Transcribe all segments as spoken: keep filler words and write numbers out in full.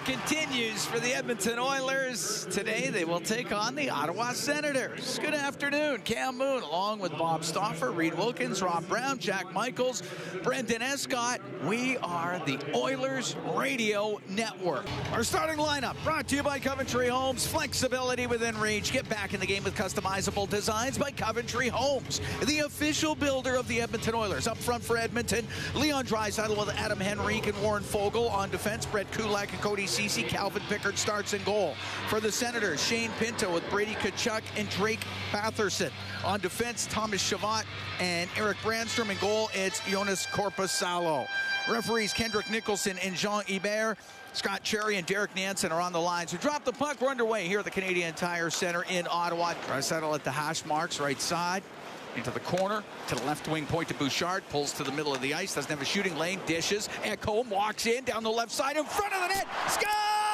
continues for the Edmonton Oilers. Today they will take on the Ottawa Senators. Good afternoon. Cam Moon along with Bob Stauffer, Reed Wilkins, Rob Brown, Jack Michaels, Brendan Escott. We are the Oilers Radio Network. Our starting lineup brought to you by Coventry Homes. Flexibility within reach. Get back in the game with customizable designs by Coventry Homes, the official builder of the Edmonton Oilers. Up front for Edmonton, Leon Draisaitl with Adam Henrique and Warren Foegele. On defense, Brett Kulak and Cody Ceci. Calvin Pickard starts in goal. For the Senators, Shane Pinto with Brady Tkachuk and Drake Batherson. On defense, Thomas Chabot and Eric Brandstrom. In goal, it's Jonas Korpisalo. Referees Kendrick Nicholson and Jean Hebert. Scott Cherry and Derek Nansen are on the lines. We drop the puck. We're underway here at the Canadian Tire Center in Ottawa. Draisaitl at the hash marks, right side. Into the corner, to the left wing point to Bouchard, pulls to the middle of the ice, doesn't have a shooting lane, dishes, Ekholm walks in, down the left side, in front of the net, scores!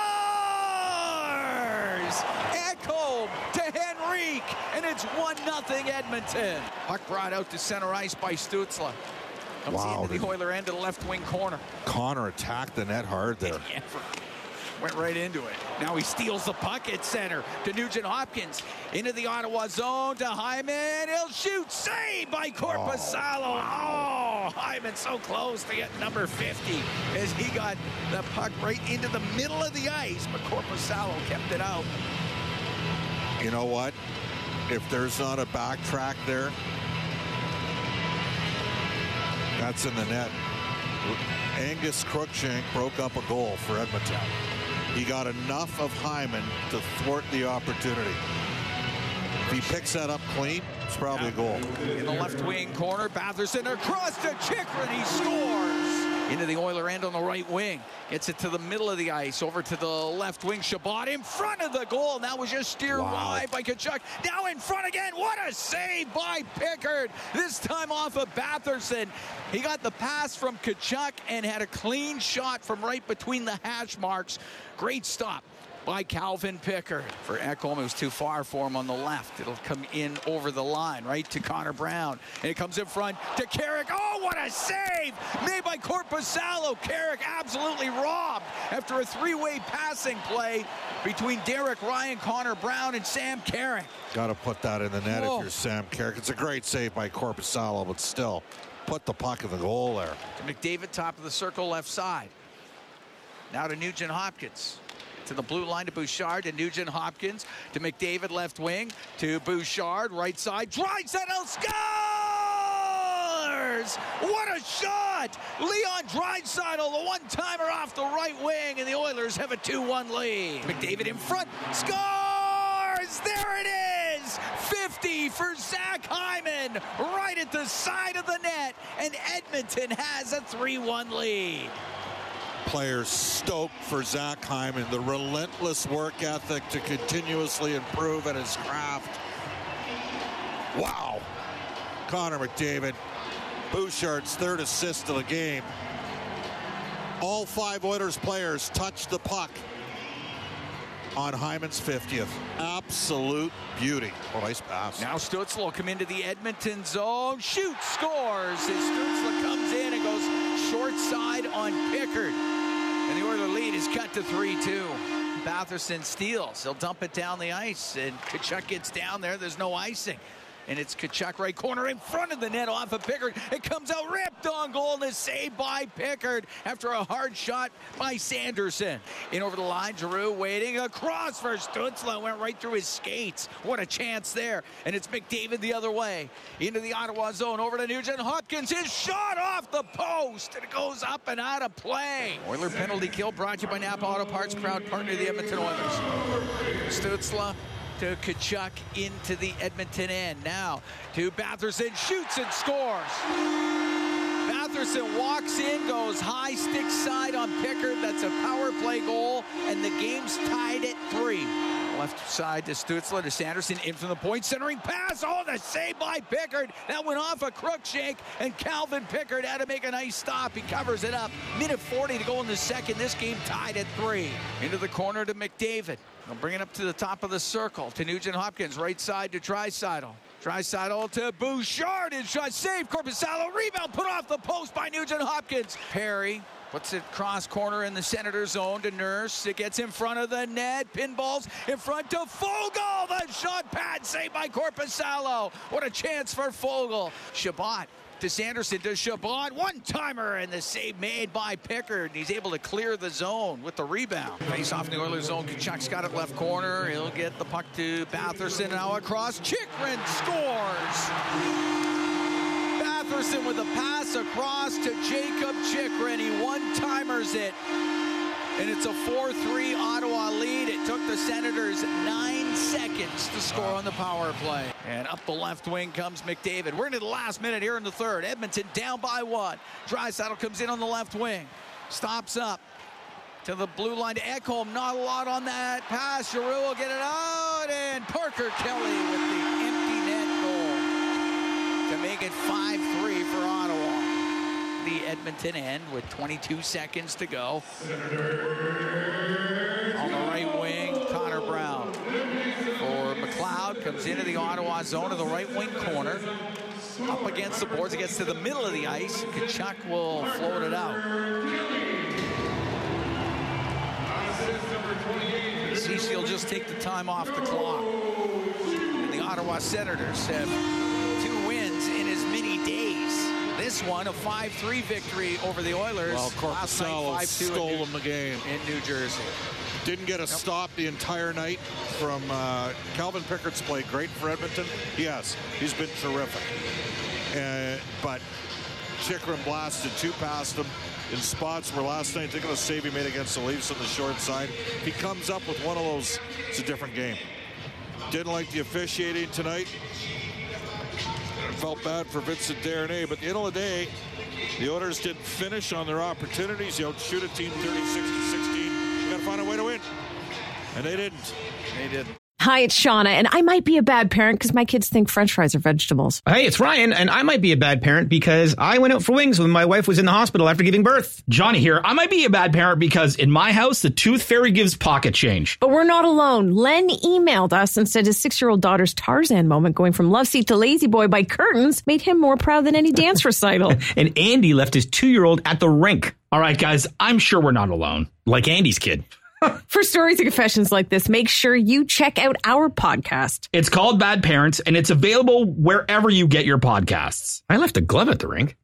Ekholm to Henrique, and it's one nothing Edmonton. Puck brought out to center ice by Stützle. Comes Wow, into the Oiler end of the left wing corner. Connor attacked the net hard there. Yeah, went right into it. Now he steals the puck at center to Nugent Hopkins. Into the Ottawa zone to Hyman. He'll shoot. Saved by Korpisalo. Oh, Hyman so close to get number fifty as he got the puck right into the middle of the ice. But Korpisalo kept it out. You know what? If there's not a backtrack there, that's in the net. Angus Crookshank broke up a goal for Edmonton. He got enough of Hyman to thwart the opportunity. If he picks that up clean, it's probably yeah. a goal. In the left wing corner, Batherson across to Chychrun. He scores. Into the Oiler end on the right wing. Gets it to the middle of the ice. Over to the left wing. Chabot in front of the goal. And that was just steered wow. wide by Tkachuk. Now in front again. What a save by Pickard. This time off of Batherson. He got the pass from Tkachuk and had a clean shot from right between the hash marks. Great stop by Calvin Pickard. For Ekholm, it was too far for him on the left. It'll come in over the line, right to Connor Brown. And it comes in front to Carrick. Oh, what a save made by Korpisalo. Carrick absolutely robbed after a three-way passing play between Derek Ryan, Connor Brown, and Sam Carrick. Got to put that in the net Whoa. if you're Sam Carrick. It's a great save by Korpisalo, but still, put the puck in the goal there. McDavid, top of the circle, left side. Now to Nugent Hopkins. To the blue line to Bouchard, to Nugent Hopkins, to McDavid, left wing, to Bouchard, right side. Draisaitl scores! What a shot! Leon Draisaitl, the one-timer off the right wing, and the Oilers have a two one lead. McDavid in front, scores! There it is! fifty for Zach Hyman, right at the side of the net, and Edmonton has a three one lead. Players stoked for Zach Hyman, the relentless work ethic to continuously improve at his craft. Wow. Connor McDavid, Bouchard's third assist of the game. All five Oilers players touched the puck on Hyman's fiftieth. Absolute beauty. Oh, nice pass. Now Stützle will come into the Edmonton zone. Shoots, scores. As Stützle comes in and goes short side on Pickard. And the Oiler lead is cut to three two. Batherson steals. He'll dump it down the ice. And Tkachuk gets down there. There's no icing. And it's Tkachuk right corner in front of the net off of Pickard. It comes out ripped on goal and is saved by Pickard after a hard shot by Sanderson. In over the line, Giroux waiting across for Stützle. Went right through his skates. What a chance there. And it's McDavid the other way. Into the Ottawa zone, over to Nugent Hopkins. His shot off the post. And it goes up and out of play. Oiler penalty kill brought to you by Napa Auto Parts, proud partner of the Edmonton Oilers. Stützle to Tkachuk into the Edmonton end. Now to Batherson, shoots and scores. Batherson walks in, goes high stick side on Pickard. That's a power play goal, and the game's tied at three. Left side to Stützle, to Sanderson, in from the point, centering pass. Oh, the save by Pickard. That went off a Crookshank, and Calvin Pickard had to make a nice stop. He covers it up. Minute forty to go in the second. This game tied at three. Into the corner to McDavid. They'll bring it up to the top of the circle to Nugent Hopkins, right side to Draisaitl. Draisaitl to Bouchard, and shot saved. Korpisalo, rebound put off the post by Nugent Hopkins. Perry Puts it cross corner in the Senator zone to Nurse. It gets in front of the net. Pinballs in front to Fogle. The shot pad saved by Korpisalo. What a chance for Fogle. Chabot to Sanderson to Chabot. One-timer, and the save made by Pickard. He's able to clear the zone with the rebound. Face off in the Oilers zone. Kachuk's got it left corner. He'll get the puck to Batherson. Now across. Chychrun scores. Batherson with a pass across to Jacob Chychrun. He one-timers it. And it's a four three Ottawa lead. It took the Senators nine seconds to score on the power play. And up the left wing comes McDavid. We're into the last minute here in the third. Edmonton down by one. Draisaitl comes in on the left wing. Stops up to the blue line to Ekholm. Not a lot on that pass. Giroux will get it out. And Parker Kelly with the empty net goal to make it five three for Ottawa. The Edmonton end with twenty-two seconds to go. On the right wing, Connor Brown for McLeod. Comes into the Ottawa zone to the right wing corner. Up against the boards. It gets to the middle of the ice. Tkachuk will float it out. Cecil will just take the time off the clock. And the Ottawa Senators have two wins in as many days. This one, a five three victory over the Oilers. Well, Korpisalo stole them the game. In New Jersey. Didn't get a yep. stop the entire night from uh, Calvin Pickard's play. Great for Edmonton. Yes, he's been terrific. Uh, but Chychrun blasted two past him in spots where last night, think of the save he made against the Leafs on the short side. He comes up with one of those. It's a different game. Didn't like the officiating tonight. Felt bad for Vincent Desharnais, but at the end of the day, the Oilers didn't finish on their opportunities. You outshoot a team thirty-six to sixteen. You got to find a way to win. And they didn't. They didn't. Hi, it's Shauna, and I might be a bad parent because my kids think French fries are vegetables. Hey, it's Ryan, and I might be a bad parent because I went out for wings when my wife was in the hospital after giving birth. Johnny here. I might be a bad parent because in my house, the tooth fairy gives pocket change. But we're not alone. Len emailed us and said his six-year-old daughter's Tarzan moment going from love seat to lazy boy by curtains made him more proud than any dance recital. And Andy left his two-year-old at the rink. All right, guys, I'm sure we're not alone. Like Andy's kid. For stories and confessions like this, make sure you check out our podcast. It's called Bad Parents, and it's available wherever you get your podcasts. I left a glove at the rink.